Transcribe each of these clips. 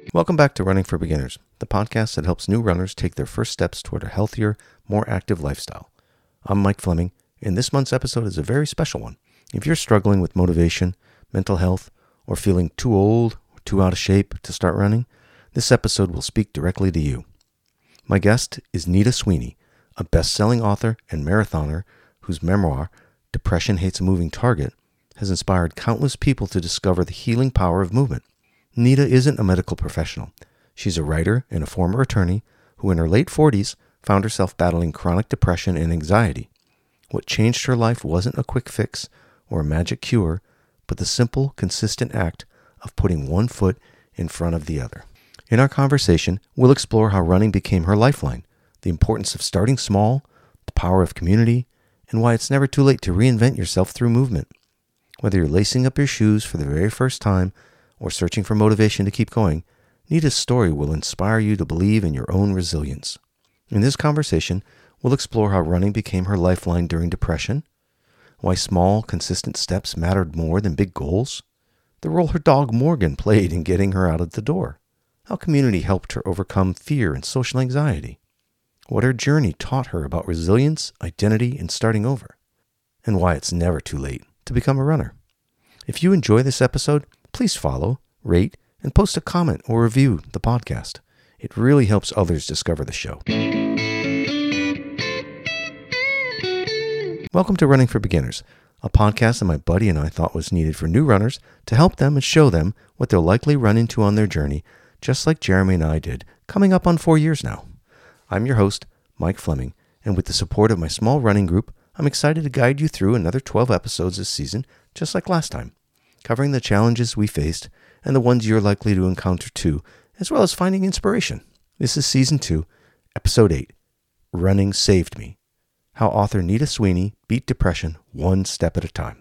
Welcome back to Running for Beginners, the podcast that helps new runners take their first steps toward a healthier, more active lifestyle. I'm Mike Fleming, and this month's episode is a very special one. If you're struggling with motivation, mental health, or feeling too old or too out of shape to start running, this episode will speak directly to you. My guest is Nita Sweeney, a best-selling author and marathoner whose memoir, Depression Hates a Moving Target, has inspired countless people to discover the healing power of movement. Nita isn't a medical professional. She's a writer and a former attorney who in her late 40s found herself battling chronic depression and anxiety. What changed her life wasn't a quick fix or a magic cure, but the simple, consistent act of putting one foot in front of the other. In our conversation, we'll explore how running became her lifeline, the importance of starting small, the power of community, and why it's never too late to reinvent yourself through movement. Whether you're lacing up your shoes for the very first time or searching for motivation to keep going, Nita's story will inspire you to believe in your own resilience. In this conversation, we'll explore how running became her lifeline during depression, why small, consistent steps mattered more than big goals, the role her dog Morgan played in getting her out of the door, how community helped her overcome fear and social anxiety, what her journey taught her about resilience, identity, and starting over, and why it's never too late to become a runner. If you enjoy this episode, please follow, rate, and post a comment or review the podcast. It really helps others discover the show. Welcome to Running for Beginners, a podcast that my buddy and I thought was needed for new runners to help them and show them what they'll likely run into on their journey, just like Jeremy and I did, coming up on 4 years now. I'm your host, Mike Fleming, and with the support of my small running group, I'm excited to guide you through another 12 episodes this season, just like last time, covering the challenges we faced and the ones you're likely to encounter too, as well as finding inspiration. This is Season 2, Episode 8, Running Saved Me, how author Nita Sweeney beat depression one step at a time.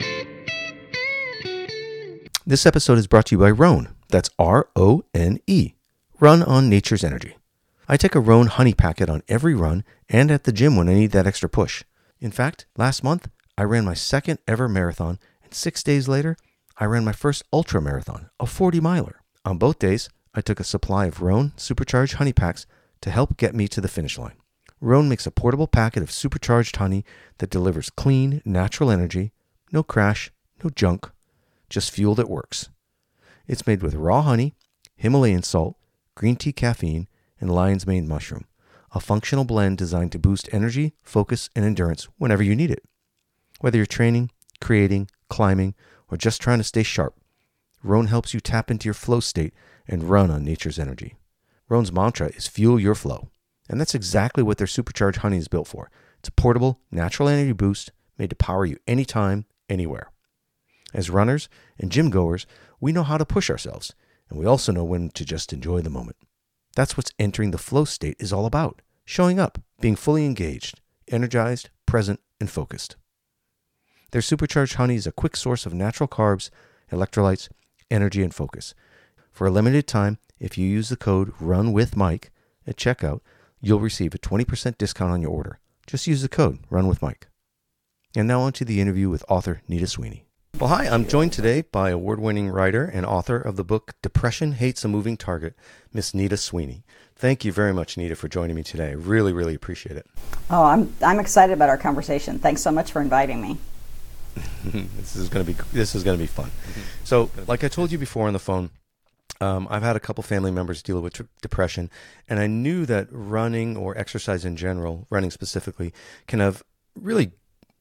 This episode is brought to you by Roan. That's R-O-N-E. Run on Nature's Energy. I take a Roan honey packet on every run and at the gym when I need that extra push. In fact, last month, I ran my second ever marathon, and 6 days later, I ran my first ultra marathon, a 40-miler. On both days, I took a supply of Roan supercharged honey packs to help get me to the finish line. Roan makes a portable packet of supercharged honey that delivers clean, natural energy, no crash, no junk, just fuel that works. It's made with raw honey, Himalayan salt, green tea caffeine, and lion's mane mushroom, a functional blend designed to boost energy, focus, and endurance whenever you need it. Whether you're training, creating, climbing, or just trying to stay sharp, Roan helps you tap into your flow state and run on nature's energy. Roan's mantra is fuel your flow, and that's exactly what their supercharged honey is built for. It's a portable, natural energy boost made to power you anytime, anywhere. As runners and gym goers, we know how to push ourselves, and we also know when to just enjoy the moment. That's what entering the flow state is all about, showing up, being fully engaged, energized, present, and focused. Their supercharged honey is a quick source of natural carbs, electrolytes, energy, and focus. For a limited time, if you use the code RUNWITHMIKE at checkout, you'll receive a 20% discount on your order. Just use the code RUNWITHMIKE. And now on to the interview with author Nita Sweeney. Well, hi, I'm joined today by award-winning writer and author of the book Depression Hates a Moving Target, Miss Nita Sweeney. Thank you very much, Nita, for joining me today. I really, really appreciate it. Oh, I'm excited about our conversation. Thanks so much for inviting me. This is going to be fun. So, like I told you before on the phone, I've had a couple family members deal with depression, and I knew that running or exercise in general, running specifically, can have really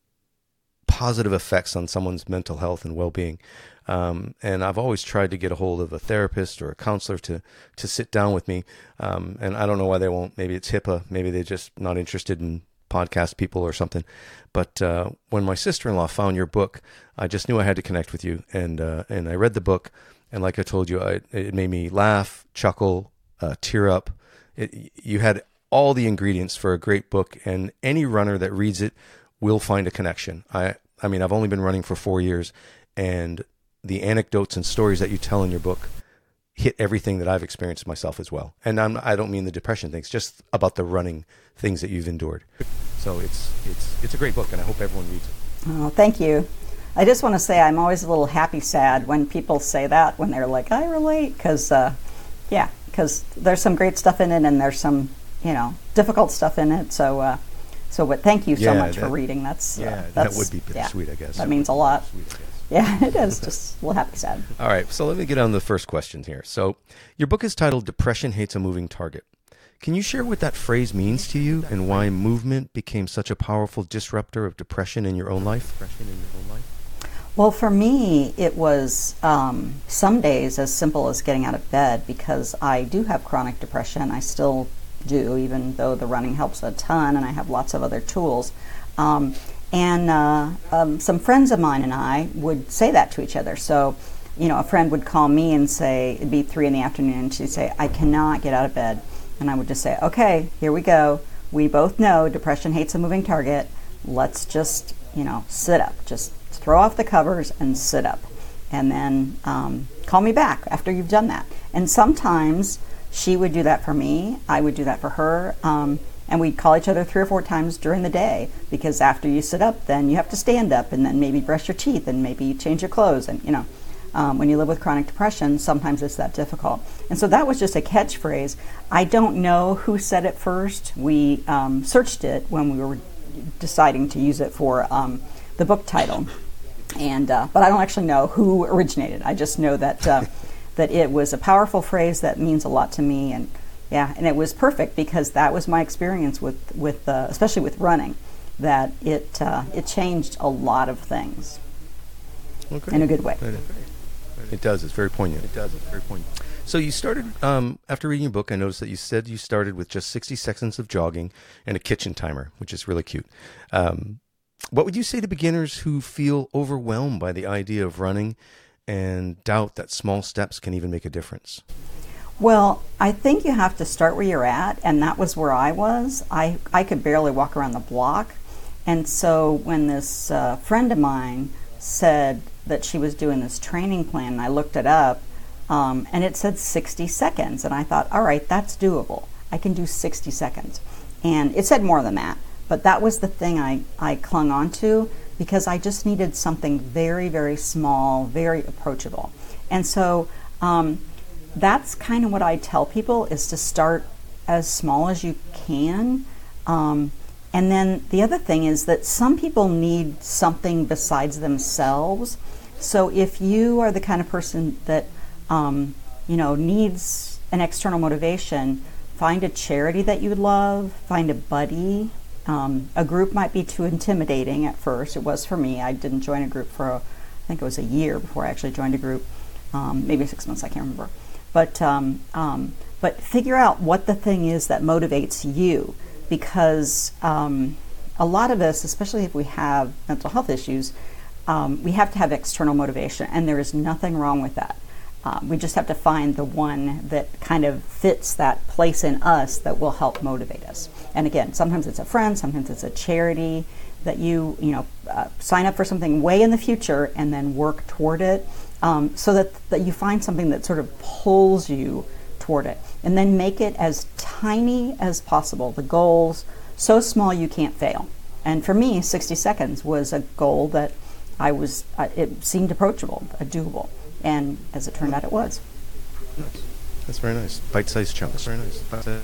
positive effects on someone's mental health and well-being. And I've always tried to get a hold of a therapist or a counselor to sit down with me. And I don't know why they won't. Maybe it's HIPAA. Maybe they're just not interested in podcast people or something. But when my sister-in-law found your book, I just knew I had to connect with you. And I read the book. And like I told you, it made me laugh, chuckle, tear up. You had all the ingredients for a great book. And any runner that reads it will find a connection. I mean, I've only been running for 4 years, and the anecdotes and stories that you tell in your book hit everything that I've experienced myself as well. And I don't mean the depression things, just about the running things that you've endured. So it's a great book, and I hope everyone reads it. Oh, thank you. I just want to say I'm always a little happy sad when people say that, when they're like, I relate, because because there's some great stuff in it, and there's some, difficult stuff in it. So, but thank you so much for reading. That would be bittersweet, I guess. That means a lot. Yeah, it is. Just a little happy, sad. All right, so let me get on the first question here. So, your book is titled "Depression Hates a Moving Target." Can you share what that phrase means to you and why movement became such a powerful disruptor of depression in your own life? Well, for me, it was some days as simple as getting out of bed, because I do have chronic depression. I still do, even though the running helps a ton, and I have lots of other tools. Some friends of mine and I would say that to each other. So, a friend would call me and say, it'd be 3 p.m, and she'd say, I cannot get out of bed. And I would just say, okay, here we go. We both know depression hates a moving target. Let's just, sit up. Just throw off the covers and sit up. And then call me back after you've done that. And sometimes she would do that for me. I would do that for her. And we'd call each other 3 or 4 times during the day, because after you sit up, then you have to stand up and then maybe brush your teeth and maybe change your clothes. And, when you live with chronic depression, sometimes it's that difficult. And so that was just a catchphrase. I don't know who said it first. We searched it when we were deciding to use it for the book title. And but I don't actually know who originated. I just know that that it was a powerful phrase that means a lot to me. And it was perfect, because that was my experience with especially with running, that it changed a lot of things in a good way. It does. It's very poignant. So you started, after reading your book, I noticed that you said you started with just 60 seconds of jogging and a kitchen timer, which is really cute. What would you say to beginners who feel overwhelmed by the idea of running and doubt that small steps can even make a difference? Well, I think you have to start where you're at, and that was where I was. I could barely walk around the block. And so when this friend of mine said that she was doing this training plan, and I looked it up, and it said 60 seconds. And I thought, all right, that's doable. I can do 60 seconds. And it said more than that. But that was the thing I clung on to, because I just needed something very, very small, very approachable. And so that's kind of what I tell people, is to start as small as you can. And then the other thing is that some people need something besides themselves. So if you are the kind of person that needs an external motivation, find a charity that you love, find a buddy. A group might be too intimidating at first. It was for me. I didn't join a group for, I think it was a year before I actually joined a group, maybe 6 months, I can't remember. But figure out what the thing is that motivates you, because a lot of us, especially if we have mental health issues, we have to have external motivation, and there is nothing wrong with that. We just have to find the one that kind of fits that place in us that will help motivate us. And again, sometimes it's a friend, sometimes it's a charity that you sign up for something way in the future and then work toward it, so that you find something that sort of pulls you toward it. And then make it as tiny as possible. The goals, so small you can't fail. And for me, 60 seconds was a goal that it seemed approachable, doable. And as it turned out, it was. That's very nice. Bite-sized chunks. Very nice.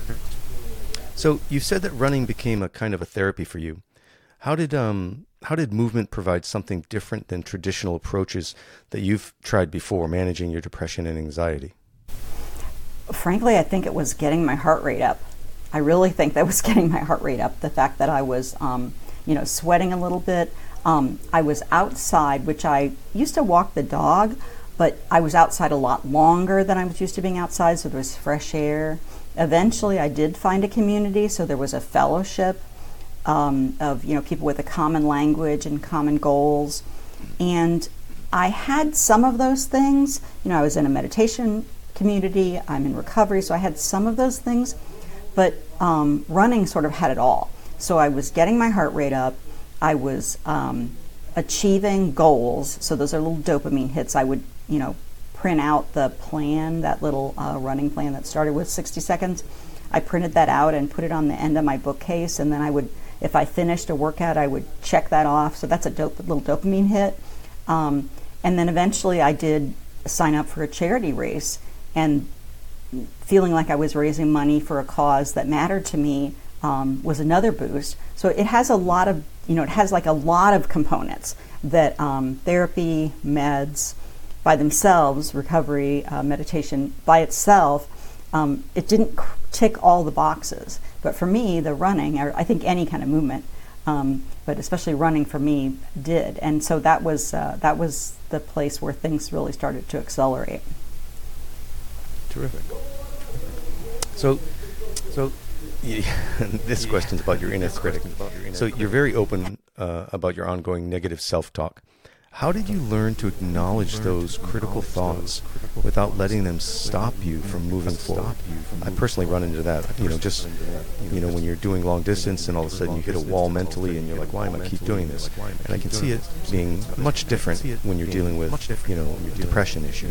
So you said that running became a kind of a therapy for you. How did movement provide something different than traditional approaches that you've tried before managing your depression and anxiety? Frankly, I think it was getting my heart rate up. I really think that was getting my heart rate up. The fact that I was, sweating a little bit. I was outside, which I used to walk the dog, but I was outside a lot longer than I was used to being outside, so there was fresh air. Eventually, I did find a community, so there was a fellowship of people with a common language and common goals. And I had some of those things. I was in a meditation community. I'm in recovery, so I had some of those things. But running sort of had it all. So I was getting my heart rate up. I was achieving goals. So those are little dopamine hits. I would print out the plan, that little running plan that started with 60 seconds. I printed that out and put it on the end of my bookcase, and then I would, if I finished a workout, I would check that off. So that's a little dopamine hit. And then eventually I did sign up for a charity race, and feeling like I was raising money for a cause that mattered to me was another boost. So it has a lot of, it has like a lot of components that therapy, meds by themselves, recovery, meditation by itself, it didn't tick all the boxes. But for me, the running, or I think any kind of movement, but especially running for me did. And so that was the place where things really started to accelerate. Terrific. So this question's about your inner critic. So you're very open about your ongoing negative self-talk. How did you learn to acknowledge those critical thoughts without letting them stop you from moving forward? I personally run into that, when you're doing long distance and all of a sudden you hit a wall mentally and you're like, why am I keep doing this? And I can see it being much different when you're dealing with, depression issue.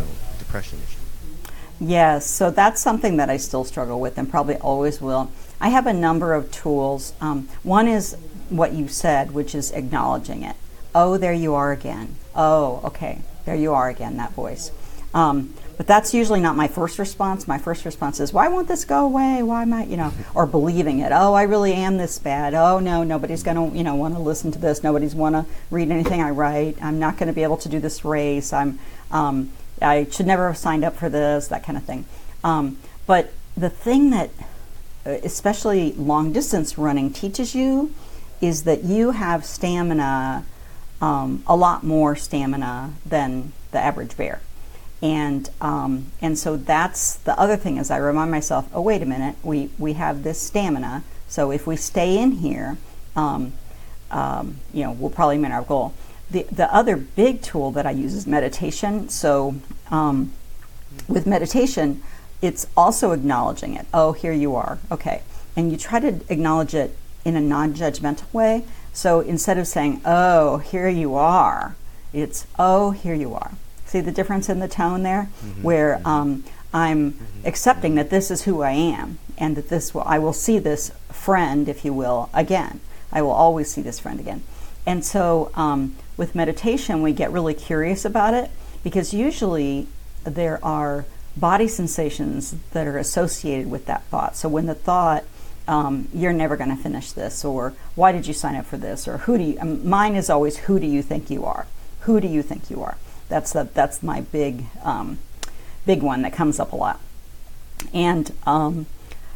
Yes, so that's something that I still struggle with and probably always will. I have a number of tools. One is what you said, which is acknowledging it. Oh, there you are again. Oh, okay, there you are again, that voice. But that's usually not my first response. My first response is, why won't this go away? Why am I, or believing it. Oh, I really am this bad. Oh, no, nobody's going to, want to listen to this. Nobody's want to read anything I write. I'm not going to be able to do this race. I should never have signed up for this, that kind of thing. But the thing that, especially long distance running, teaches you is that you have stamina, a lot more stamina than the average bear. And so that's the other thing is I remind myself, oh, wait a minute, we have this stamina. So if we stay in here, we'll probably meet our goal. The other big tool that I use is meditation. So with meditation, it's also acknowledging it. Oh, here you are. Okay. And you try to acknowledge it in a non-judgmental way. So instead of saying, oh, here you are, it's, oh, here you are. See the difference in the tone there? Mm-hmm. Where I'm accepting that this is who I am and that I will see this friend, if you will, again. I will always see this friend again. And so with meditation, we get really curious about it because usually there are body sensations that are associated with that thought. So when the thought, you're never going to finish this, or why did you sign up for this, or mine is always, who do you think you are? Who do you think you are? That's my big one that comes up a lot. And when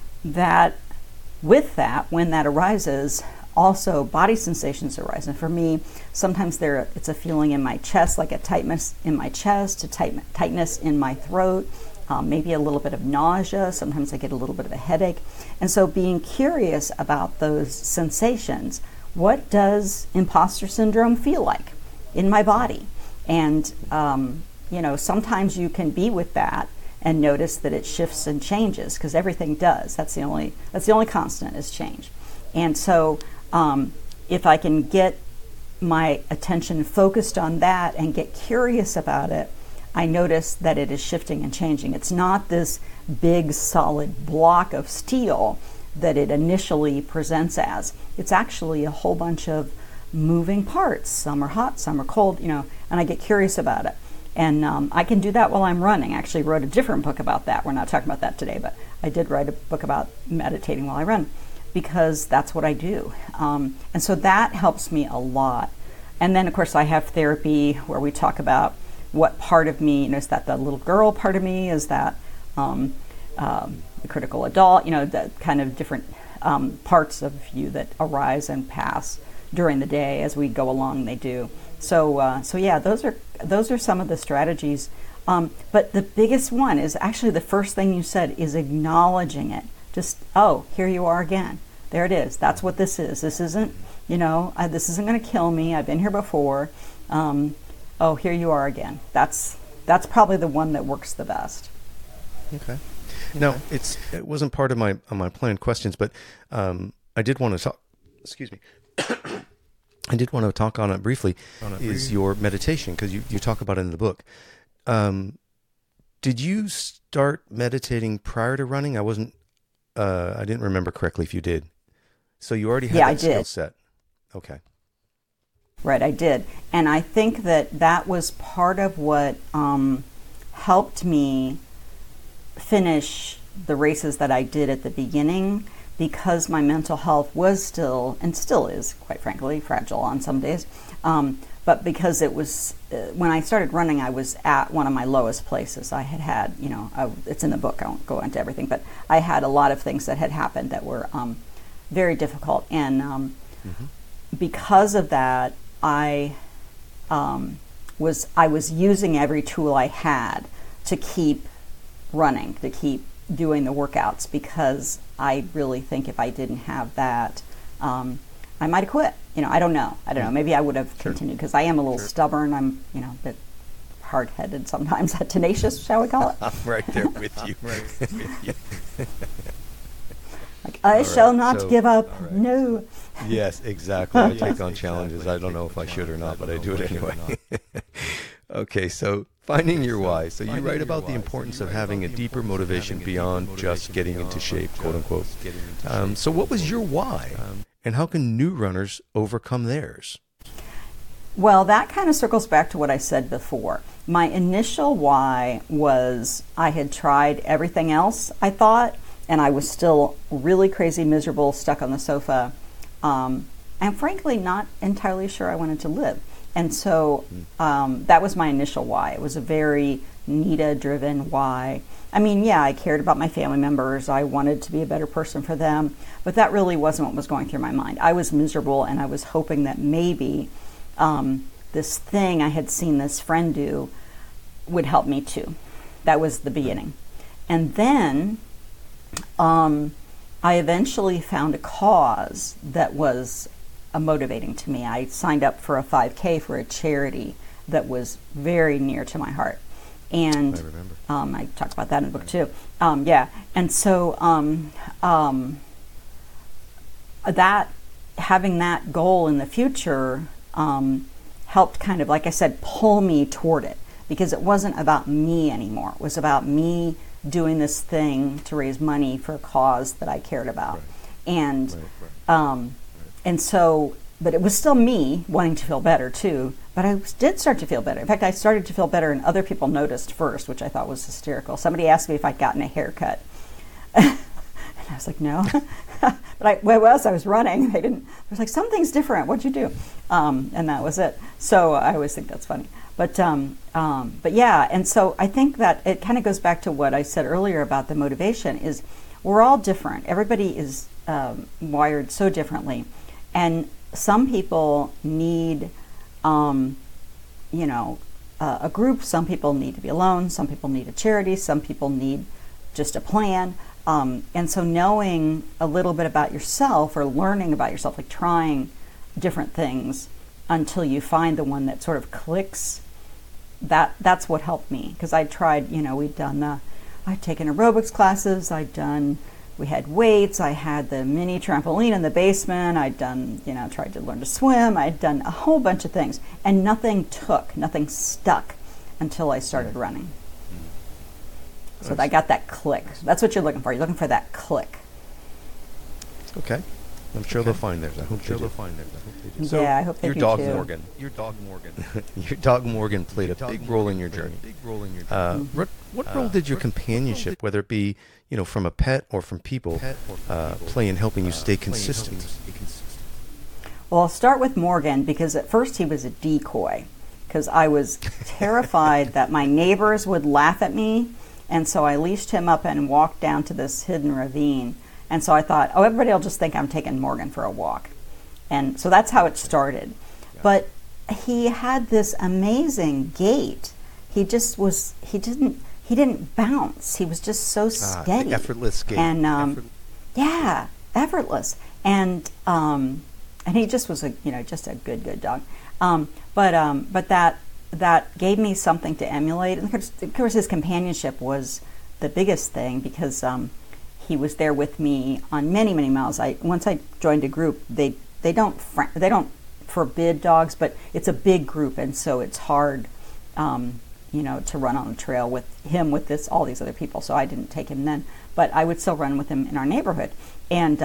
that arises, also body sensations arise. And for me, sometimes it's a feeling in my chest, like a tightness in my chest, a tightness in my throat, maybe a little bit of nausea. Sometimes I get a little bit of a headache. And so being curious about those sensations, what does imposter syndrome feel like in my body? And, sometimes you can be with that and notice that it shifts and changes because everything does. That's the only constant is change. And so if I can get my attention focused on that and get curious about it, I notice that it is shifting and changing. It's not this big solid block of steel that it initially presents as. It's actually a whole bunch of moving parts. Some are hot, some are cold, and I get curious about it. And I can do that while I'm running. I actually wrote a different book about that. We're not talking about that today, but I did write a book about meditating while I run because that's what I do. And so that helps me a lot. And then, of course, I have therapy where we talk about what part of me, is that the little girl part of me? Is that the critical adult? The kind of different parts of you that arise and pass during the day as we go along. They do. So yeah, those are some of the strategies. But the biggest one is actually the first thing you said is acknowledging it. Just, oh, here you are again. There it is. That's what this is. This isn't, this isn't going to kill me. I've been here before. Oh, here you are again. That's probably the one that works the best. Okay. Now, it wasn't part of my planned questions, but I did want to talk. Excuse me. I did want to talk on it briefly. Is your meditation, because you talk about it in the book. Did you start meditating prior to running? I didn't remember correctly if you did. So you already had that skill set. Okay. Right, I did. And I think that was part of what helped me finish the races that I did at the beginning because my mental health was still, and still is, quite frankly, fragile on some days. But because it was, when I started running, I was at one of my lowest places. I had, it's in the book, I won't go into everything, but I had a lot of things that had happened that were very difficult. And because of that, I was using every tool I had to keep running, to keep doing the workouts, because I really think if I didn't have that, I might have quit. I don't know. Maybe I would have continued, because I am a little stubborn. I'm, a bit hard-headed sometimes, tenacious, shall we call it? I'm right there with you. Like, I shall not give up. Right. No. Yes, exactly. I take on challenges. I don't know if I should or not, but I do it anyway. Okay, so finding your why. So you write about the importance of having a deeper motivation beyond just getting into shape, quote unquote. So what was your why? And how can new runners overcome theirs? Well, that kind of circles back to what I said before. My initial why was I had tried everything else, I thought, and I was still really crazy, miserable, stuck on the sofa, and frankly not entirely sure I wanted to live. And so that was my initial why. It was a very Nita-driven why. I mean, yeah, I cared about my family members. I wanted to be a better person for them, but that really wasn't what was going through my mind. I was miserable, and I was hoping that maybe this thing I had seen this friend do would help me too. That was the beginning. And then I eventually found a cause that was motivating to me. I signed up for a 5K for a charity that was very near to my heart. And I remember. I talk about that in the book too. Yeah. And so that having that goal in the future helped kind of, like I said, pull me toward it, because it wasn't about me anymore. It was about me doing this thing to raise money for a cause that I cared about. Right. And Right. And so, but it was still me wanting to feel better too. But I did start to feel better. In fact, I started to feel better, and other people noticed first, which I thought was hysterical. Somebody asked me if I'd gotten a haircut. And I was like, no. But I was running. They didn't. I was like, something's different. What'd you do? And that was it. So I always think that's funny. But yeah, and so I think that it kind of goes back to what I said earlier about the motivation is we're all different. Everybody is wired so differently. And some people need, a group. Some people need to be alone. Some people need a charity. Some people need just a plan. And so knowing a little bit about yourself, or learning about yourself, like trying different things until you find the one that sort of clicks, that's what helped me. Because I tried, I'd taken aerobics classes, we had weights, I had the mini trampoline in the basement, I'd done, tried to learn to swim, I'd done a whole bunch of things, and nothing stuck until I started running. So I got that click. That's what you're looking for. You're looking for that click. Okay. I'm sure they'll find theirs. I hope they do. So yeah, I hope they do dog too. Morgan. Your dog Morgan played a big role in your journey. What role did your companionship, whether it be from a pet or from people, play in helping you stay consistent? Well, I'll start with Morgan, because at first he was a decoy, because I was terrified that my neighbors would laugh at me, and so I leashed him up and walked down to this hidden ravine. And so I thought, everybody will just think I'm taking Morgan for a walk. And so that's how it started. But he had this amazing gait. He didn't bounce. He was just so steady. Effortless gait. And yeah, effortless. And he just was just a good dog. But that gave me something to emulate. And of course his companionship was the biggest thing, because he was there with me on many miles. Once I joined a group, they don't forbid dogs, but it's a big group, and so it's hard, to run on the trail with him with all these other people. So I didn't take him then, but I would still run with him in our neighborhood, and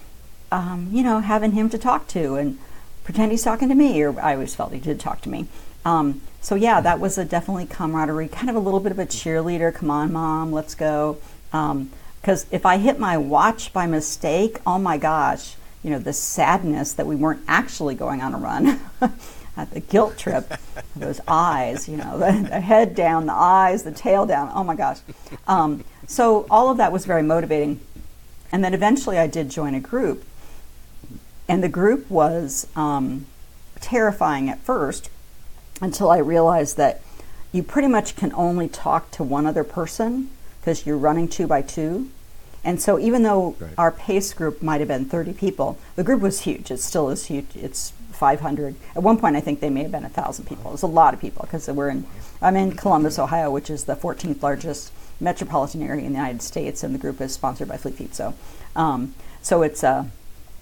having him to talk to and pretend he's talking to me, or I always felt he did talk to me, So yeah, that was a definitely camaraderie, kind of a little bit of a cheerleader. Come on, Mom, let's go. Because if I hit my watch by mistake, oh my gosh, the sadness that we weren't actually going on a run, the guilt trip, those eyes, the head down, the eyes, the tail down, oh my gosh. So all of that was very motivating. And then eventually I did join a group. And the group was terrifying at first, until I realized that you pretty much can only talk to one other person because you're running 2 by 2. And so even though our pace group might have been 30 people, the group was huge. It still is huge. It's 500. At one point, I think they may have been 1,000 people. It's a lot of people because I'm in Columbus, Ohio, which is the 14th largest metropolitan area in the United States, and the group is sponsored by Fleet Feet. So it's a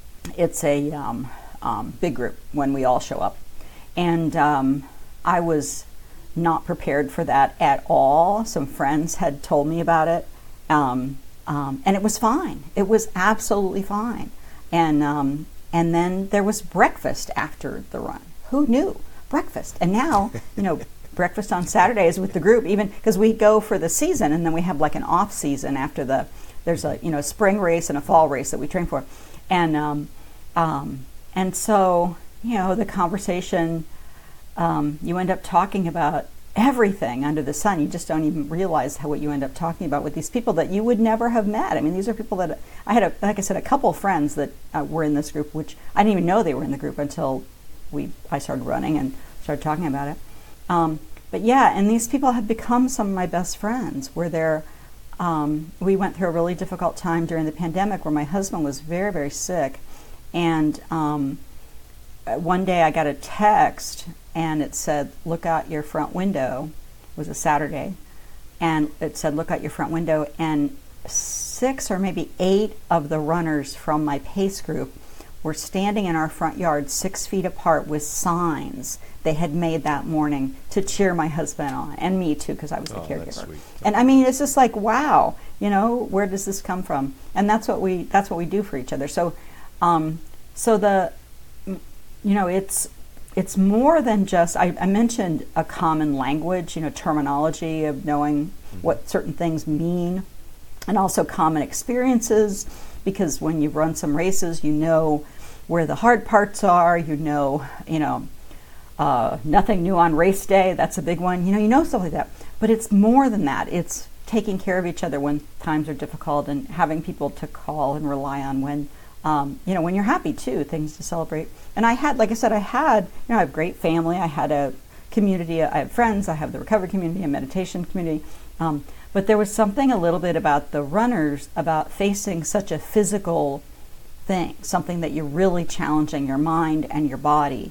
big group when we all show up. And I was not prepared for that at all. Some friends had told me about it, and it was fine. It was absolutely fine. And then there was breakfast after the run. Who knew? Breakfast. And now, breakfast on Saturdays with the group, even because we go for the season, and then we have like an off season after there's a spring race and a fall race that we train for, and so the conversation. You end up talking about everything under the sun. You just don't even realize what you end up talking about with these people that you would never have met. I mean, these are people that I had, like I said, a couple of friends that were in this group, which I didn't even know they were in the group until I started running and started talking about it. But yeah, and these people have become some of my best friends. We went through a really difficult time during the pandemic where my husband was very, very sick, and one day I got a text and it said, "Look out your front window." It was a Saturday. And it said, "Look out your front window." And 6 or maybe 8 of the runners from my pace group were standing in our front yard 6 feet apart with signs they had made that morning to cheer my husband on, and me too, because I was the caregiver. That's sweet. And I mean, it's just like, wow, where does this come from? And that's what we do for each other. So, it's more than just, I mentioned a common language, terminology of knowing what certain things mean, and also common experiences, because when you run some races, where the hard parts are, nothing new on race day, that's a big one, stuff like that. But it's more than that. It's taking care of each other when times are difficult, and having people to call and rely on when you're happy too, things to celebrate. And I had, like I said, I have a great family. I had a community. I have friends. I have the recovery community, a meditation community. But there was something a little bit about the runners, about facing such a physical thing, something that you're really challenging your mind and your body,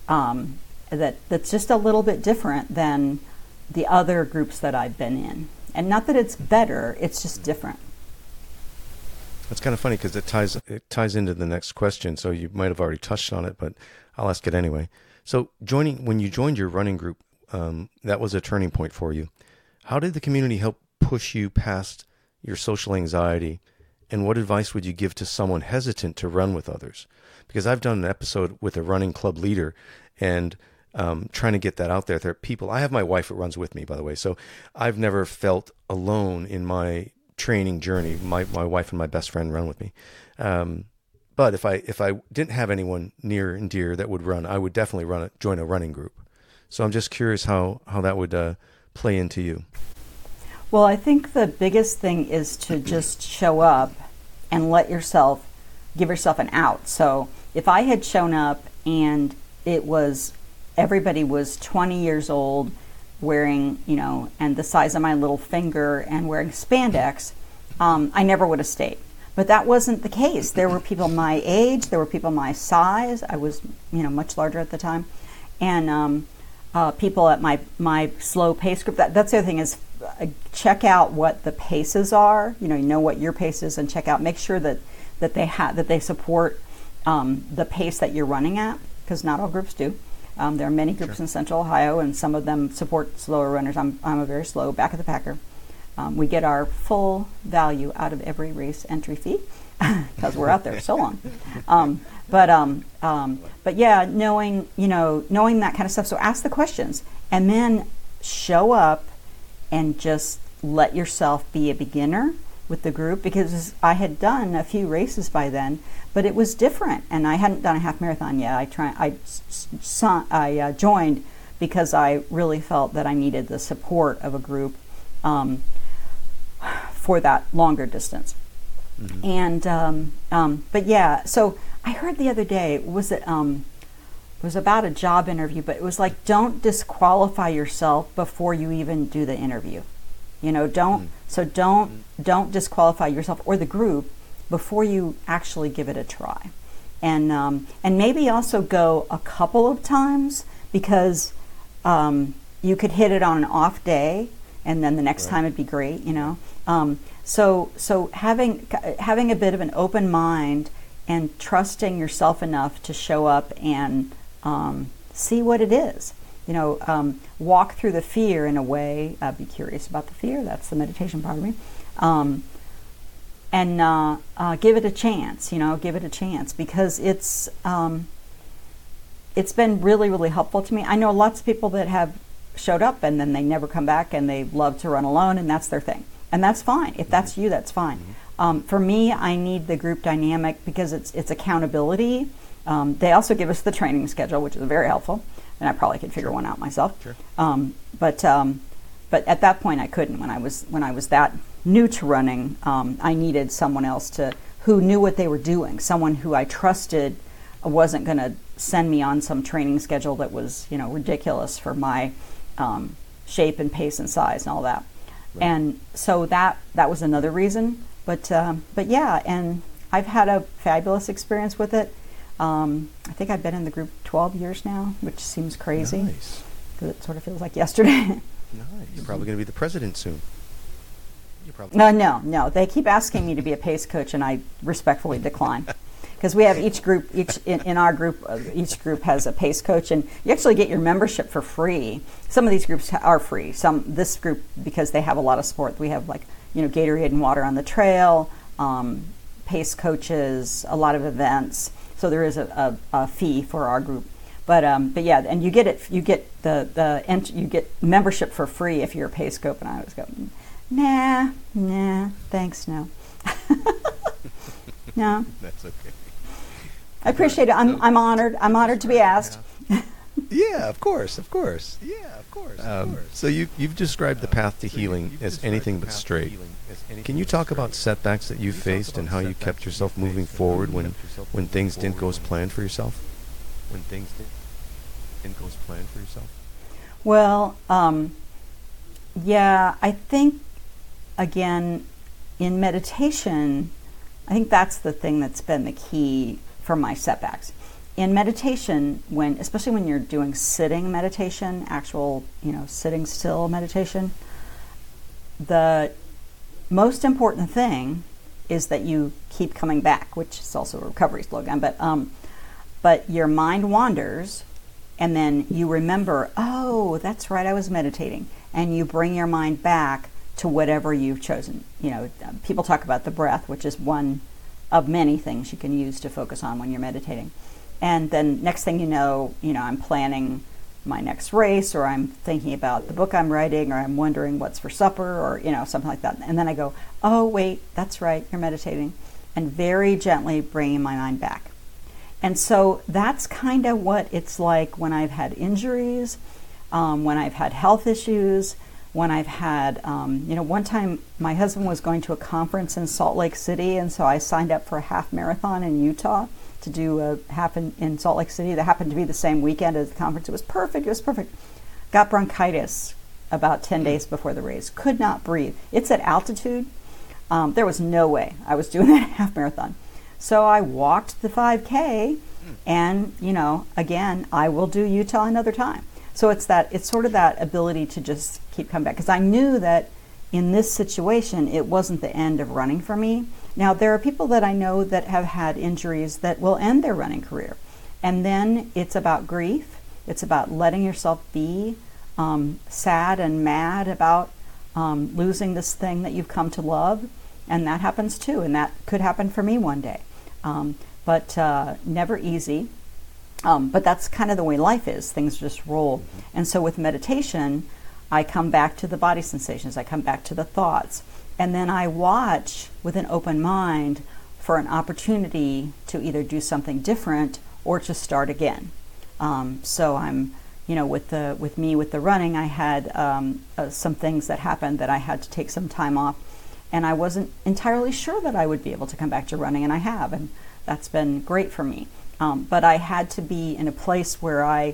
that's just a little bit different than the other groups that I've been in. And not that it's better, it's just different. It's kind of funny because it ties into the next question. So you might have already touched on it, but I'll ask it anyway. So when you joined your running group, that was a turning point for you. How did the community help push you past your social anxiety? And what advice would you give to someone hesitant to run with others? Because I've done an episode with a running club leader and trying to get that out there. There are people, I have my wife that runs with me, by the way. So I've never felt alone in my training journey. My wife and my best friend run with me. But if I didn't have anyone near and dear that would run, I would definitely join a running group. So I'm just curious how that would play into you. Well, I think the biggest thing is to just show up and give yourself an out. So if I had shown up and everybody was 20 years old, wearing, and the size of my little finger and wearing spandex, I never would have stayed. But that wasn't the case. There were people my age, there were people my size. I was, much larger at the time. And people at my slow pace group. That's the other thing is check out what the paces are. Know what your pace is, and check out. Make sure that they support the pace that you're running at, because not all groups do. There are many groups in Central Ohio, and some of them support slower runners. I'm a very slow, back of the packer. we get our full value out of every race entry fee because we're out there so long. But yeah, knowing that kind of stuff. So ask the questions and then show up and just let yourself be a beginner with the group, because I had done a few races by then, but it was different, and I hadn't done a half marathon yet. I joined because I really felt that I needed the support of a group for that longer distance. Mm-hmm. And but yeah, so I heard the other day, it was about a job interview, but it was like, don't disqualify yourself before you even do the interview. Don't disqualify yourself or the group before you actually give it a try. And maybe also go a couple of times, because you could hit it on an off day, and then the next time it'd be great, So having a bit of an open mind and trusting yourself enough to show up and see what it is. Walk through the fear in a way, be curious about the fear, that's the meditation part of me, and give it a chance, because it's been really, really helpful to me. I know lots of people that have showed up and then they never come back, and they love to run alone, and that's their thing. And that's fine. If that's you, that's fine. For me, I need the group dynamic because it's accountability. They also give us the training schedule, which is very helpful. And I probably could figure one out myself. Sure. But at that point I couldn't. When I was that new to running, I needed someone else who knew what they were doing. Someone who I trusted wasn't going to send me on some training schedule that was ridiculous for my shape and pace and size and all that. Right. And so that was another reason. But yeah, and I've had a fabulous experience with it. I think I've been in the group 12 years now, which seems crazy. Nice. Because it sort of feels like yesterday. Nice. You're probably going to be the president soon. No. They keep asking me to be a pace coach, and I respectfully decline. Because we have each group has a pace coach, and you actually get your membership for free. Some of these groups are free. This group, because they have a lot of support, we have Gatorade and water on the trail, pace coaches, a lot of events. So there is a fee for our group, but yeah, and you get membership for free if you're a pace coach. And I was going, nah, thanks, no, no. That's okay. I appreciate it. I'm honored. I'm honored to be asked. Yeah, of course. So you've described the path to healing as anything but straight. Can you talk about setbacks that you faced and how you kept yourself moving forward when things didn't go as planned for yourself? Well, yeah, I think, again, in meditation, I think that's the thing that's been the key for my setbacks. In meditation, especially when you're doing sitting meditation, actual, sitting still meditation, the most important thing is that you keep coming back, which is also a recovery slogan, but your mind wanders, and then you remember, oh, that's right, I was meditating, and you bring your mind back to whatever you've chosen. People talk about the breath, which is one of many things you can use to focus on when you're meditating. And then next thing you know, I'm planning my next race, or I'm thinking about the book I'm writing, or I'm wondering what's for supper, or something like that. And then I go, oh wait, that's right, you're meditating, and very gently bringing my mind back. And so that's kind of what it's like when I've had injuries, when I've had health issues, when I've had, one time my husband was going to a conference in Salt Lake City, and so I signed up for a half marathon in Utah to do a half in Salt Lake City that happened to be the same weekend as the conference. It was perfect. Got bronchitis about 10 days before the race. Could not breathe. It's at altitude. There was no way I was doing that half marathon. So I walked the 5K, and, again, I will do Utah another time. So it's sort of that ability to just keep coming back. Because I knew that in this situation, it wasn't the end of running for me. Now, there are people that I know that have had injuries that will end their running career. And then it's about grief. It's about letting yourself be sad and mad about losing this thing that you've come to love, and that happens too, and that could happen for me one day. But never easy. But that's kind of the way life is. Things just roll. And so with meditation, I come back to the body sensations. I come back to the thoughts. And then I watch with an open mind for an opportunity to either do something different or to start again. So I'm, with the running, I had some things that happened that I had to take some time off. And I wasn't entirely sure that I would be able to come back to running, and I have. And that's been great for me. But I had to be in a place where I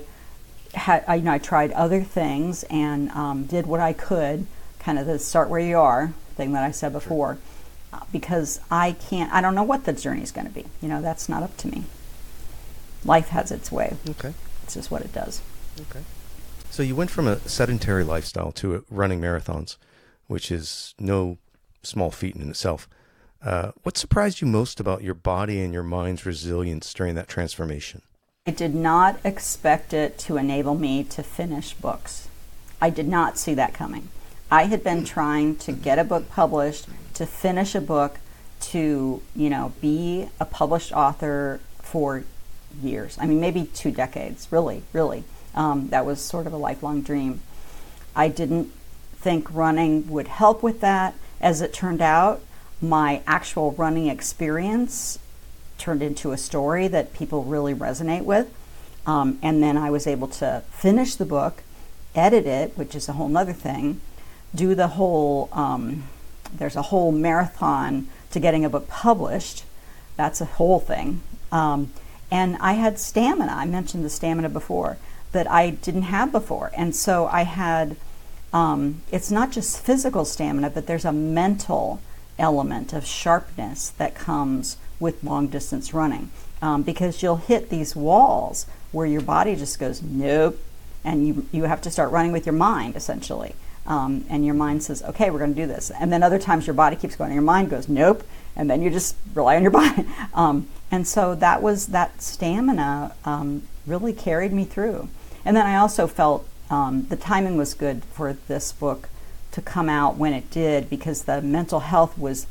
tried other things and did what I could, kind of the start where you are thing that I said before, because I don't know what the journey is going to be. That's not up to me. Life has its way. Okay. It's just what it does. Okay. So you went from a sedentary lifestyle to running marathons, which is no small feat in itself. What surprised you most about your body and your mind's resilience during that transformation? I did not expect it to enable me to finish books. I did not see that coming. I had been trying to get a book published, to finish a book, to, be a published author for years. I mean, maybe 2 decades, really. That was sort of a lifelong dream. I didn't think running would help with that. As it turned out, my actual running experience turned into a story that people really resonate with. And then I was able to finish the book, edit it, which is a whole nother thing, do the whole, there's a whole marathon to getting a book published. That's a whole thing. And I had stamina. I mentioned the stamina before that I didn't have before. And so I had, it's not just physical stamina, but there's a mental element of sharpness that comes with long distance running, because you'll hit these walls where your body just goes nope, and you have to start running with your mind essentially, and your mind says, okay, we're going to do this, and then other times your body keeps going and your mind goes nope, and then you just rely on your body. And so that stamina really carried me through. And then I also felt the timing was good for this book to come out when it did, because the mental health was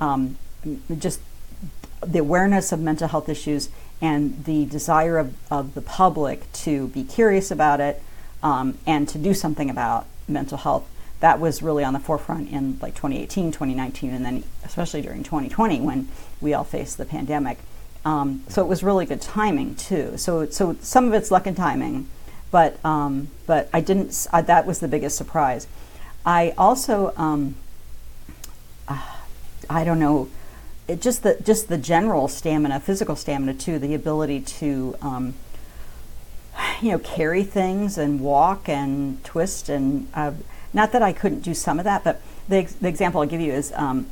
just the awareness of mental health issues and the desire of the public to be curious about it, and to do something about mental health. That was really on the forefront in like 2018, 2019, and then especially during 2020 when we all faced the pandemic. So it was really good timing too. So some of it's luck and timing, but I didn't. That was the biggest surprise. I also, I don't know, just the general stamina, physical stamina too, the ability to, carry things and walk and twist, and not that I couldn't do some of that, but the example I'll give you is I'm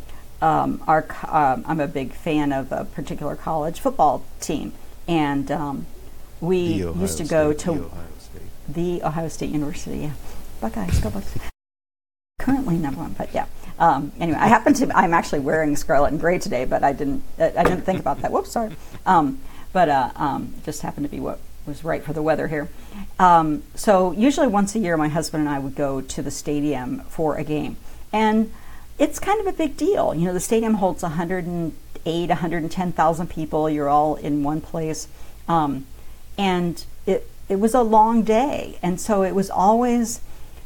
a big fan of a particular college football team, and we used to go to the Ohio State University. Yeah, Buckeyes, go Buckeyes. Currently number 1, but yeah. Anyway, I'm actually wearing scarlet and gray today, but I didn't think about that. Whoops, sorry. Just happened to be what was right for the weather here. So usually once a year, my husband and I would go to the stadium for a game, and it's kind of a big deal. The stadium holds 110,000 people. You're all in one place, and it was a long day, and so it was always.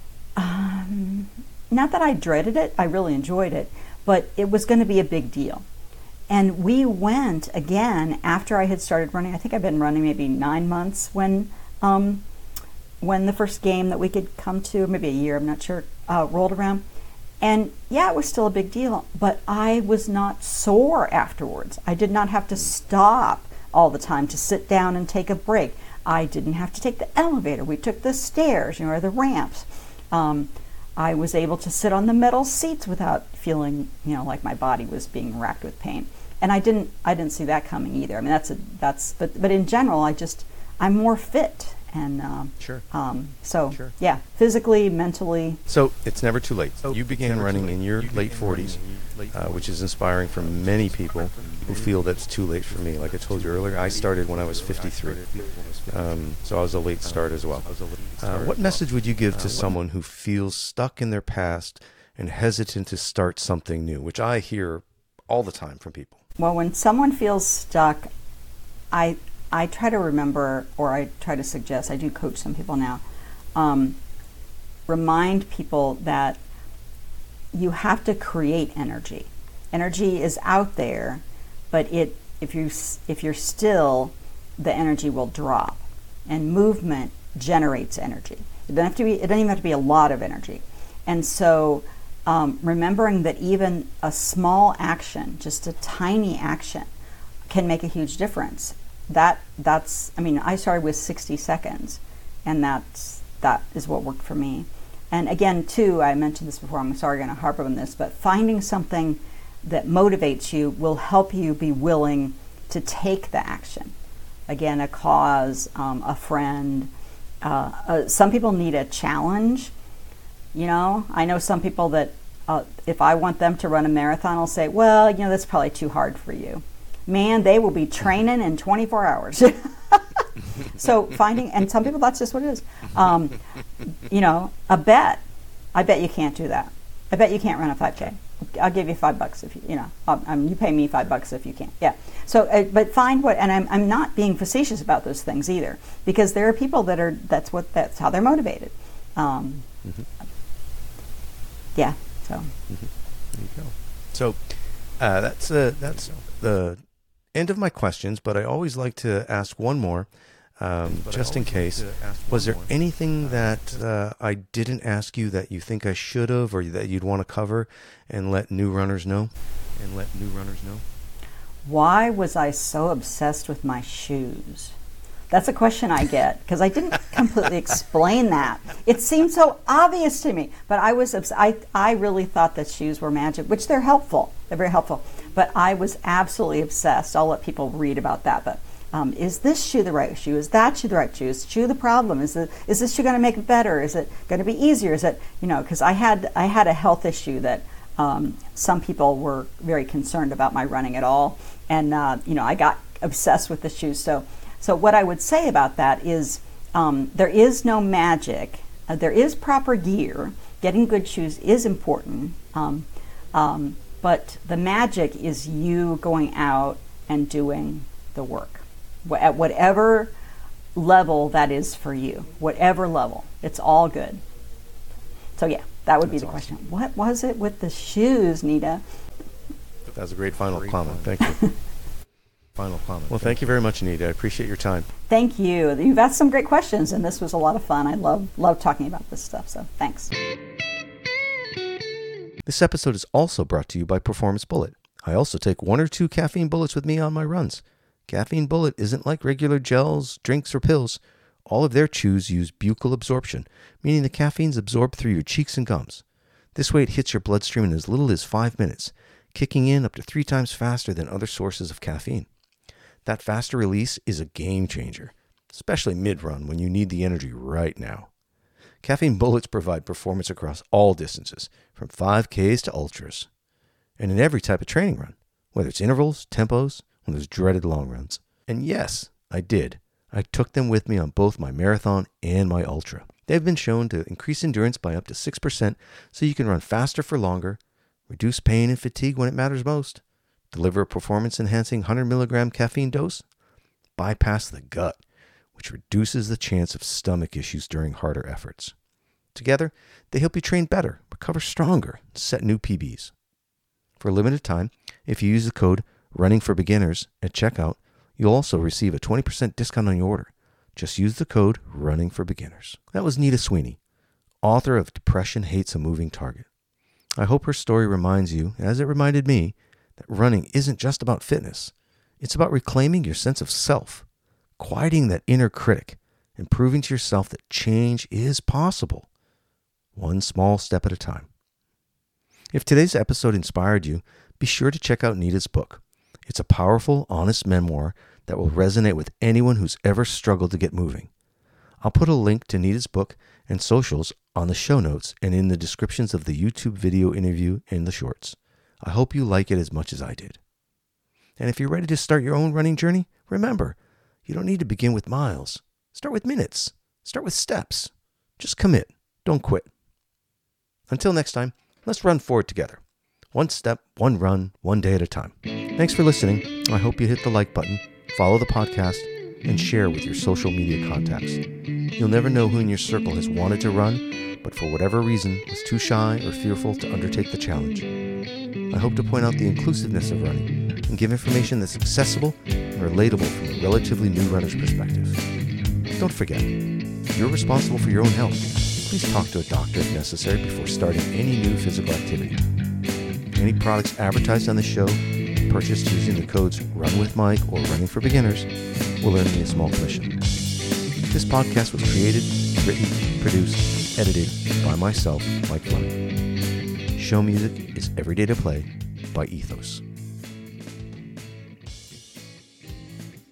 Not that I dreaded it, I really enjoyed it, but it was going to be a big deal. And we went again after I had started running. I think I've been running maybe 9 months when the first game that we could come to, maybe a year, I'm not sure, rolled around. And yeah, it was still a big deal, but I was not sore afterwards. I did not have to stop all the time to sit down and take a break. I didn't have to take the elevator. We took the stairs, or the ramps. I was able to sit on the metal seats without feeling, like my body was being racked with pain. And I didn't see that coming either. I mean, but in general, I'm more fit. And sure. Sure. Yeah, physically, mentally. So it's never too late. You began running in your late 40s, which is inspiring for many people who feel that's too late for me. Like I told you earlier, I started when I was 53, so I was a late start as well. What message would you give to someone who feels stuck in their past and hesitant to start something new, which I hear all the time from people. Well, when someone feels stuck, I try to remember, or I try to suggest, I do coach some people now, remind people that you have to create energy. Energy is out there, but if you're still, the energy will drop. And movement generates energy. It doesn't even have to be a lot of energy. And so remembering that even a small action, just a tiny action, can make a huge difference. I started with 60 seconds, and that is what worked for me. And again, too, I mentioned this before, I'm sorry I'm going to harp on this, but finding something that motivates you will help you be willing to take the action. Again, a cause, a friend. Some people need a challenge. I know some people that if I want them to run a marathon, I'll say, well, that's probably too hard for you. Man, they will be training in 24 hours. So and some people, that's just what it is. A bet. I bet you can't do that. I bet you can't run a 5K. I'll give you $5 if you pay me $5 if you can. Yeah. So, but find what, and I'm not being facetious about those things either, because there are people that's how they're motivated. Yeah. So. There you go. So, that's the end of my questions, but I always like to ask one more, just in case. Was there anything that I didn't ask you that you think I should have, or that you'd want to cover and let new runners know? Why was I so obsessed with my shoes? That's a question I get, because I didn't completely explain that. It seemed so obvious to me, but I really thought that shoes were magic, which they're helpful. They're very helpful. But I was absolutely obsessed. I'll let people read about that. But is this shoe the right shoe? Is that shoe the right shoe? Is shoe the problem? Is this shoe going to make it better? Is it going to be easier? Is it, because I had a health issue that some people were very concerned about my running at all. And, I got obsessed with the shoes. So what I would say about that is there is no magic. There is proper gear. Getting good shoes is important. But the magic is you going out and doing the work. At whatever level that is for you. Whatever level. It's all good. So yeah, that would be the question. What was it with the shoes, Nita? That's a great final comment. Thank you. Well, thank you very much, Anita. I appreciate your time. Thank you. You've asked some great questions, and this was a lot of fun. I love talking about this stuff, so thanks. This episode is also brought to you by Performance Bullet. I also take 1 or 2 caffeine bullets with me on my runs. Caffeine Bullet isn't like regular gels, drinks, or pills. All of their chews use buccal absorption, meaning the caffeine's absorbed through your cheeks and gums. This way it hits your bloodstream in as little as 5 minutes, kicking in up to 3 times faster than other sources of caffeine. That faster release is a game changer, especially mid-run when you need the energy right now. Caffeine bullets provide performance across all distances, from 5Ks to ultras, and in every type of training run, whether it's intervals, tempos, or those dreaded long runs. And yes, I did. I took them with me on both my marathon and my ultra. They've been shown to increase endurance by up to 6%, so you can run faster for longer, reduce pain and fatigue when it matters most, deliver a performance-enhancing 100 milligram caffeine dose, bypass the gut, which reduces the chance of stomach issues during harder efforts. Together, they help you train better, recover stronger, and set new PBs. For a limited time, if you use the code RUNNINGFORBEGINNERS at checkout, you'll also receive a 20% discount on your order. Just use the code RUNNINGFORBEGINNERS. That was Nita Sweeney, author of Depression Hates a Moving Target. I hope her story reminds you, as it reminded me, that running isn't just about fitness. It's about reclaiming your sense of self, quieting that inner critic, and proving to yourself that change is possible, one small step at a time. If today's episode inspired you, be sure to check out Nita's book. It's a powerful, honest memoir that will resonate with anyone who's ever struggled to get moving. I'll put a link to Nita's book and socials on the show notes and in the descriptions of the YouTube video interview and the shorts. I hope you like it as much as I did. And if you're ready to start your own running journey, remember, you don't need to begin with miles. Start with minutes. Start with steps. Just commit. Don't quit. Until next time, Let's run forward together. One step, one run, one day at a time. Thanks for listening. I hope you hit the like button, follow the podcast, and share with your social media contacts. You'll never know who in your circle has wanted to run, but for whatever reason was too shy or fearful to undertake the challenge. I hope to point out the inclusiveness of running and give information that's accessible and relatable from a relatively new runner's perspective. Don't forget, you're responsible for your own health. Please talk to a doctor if necessary before starting any new physical activity. Any products advertised on the show, purchased using the codes RunWithMike or Running for Beginners, will earn me a small commission. This podcast was created, written, produced, edited by myself, Mike Fleming. Show music is Every Day to Play by Ethos.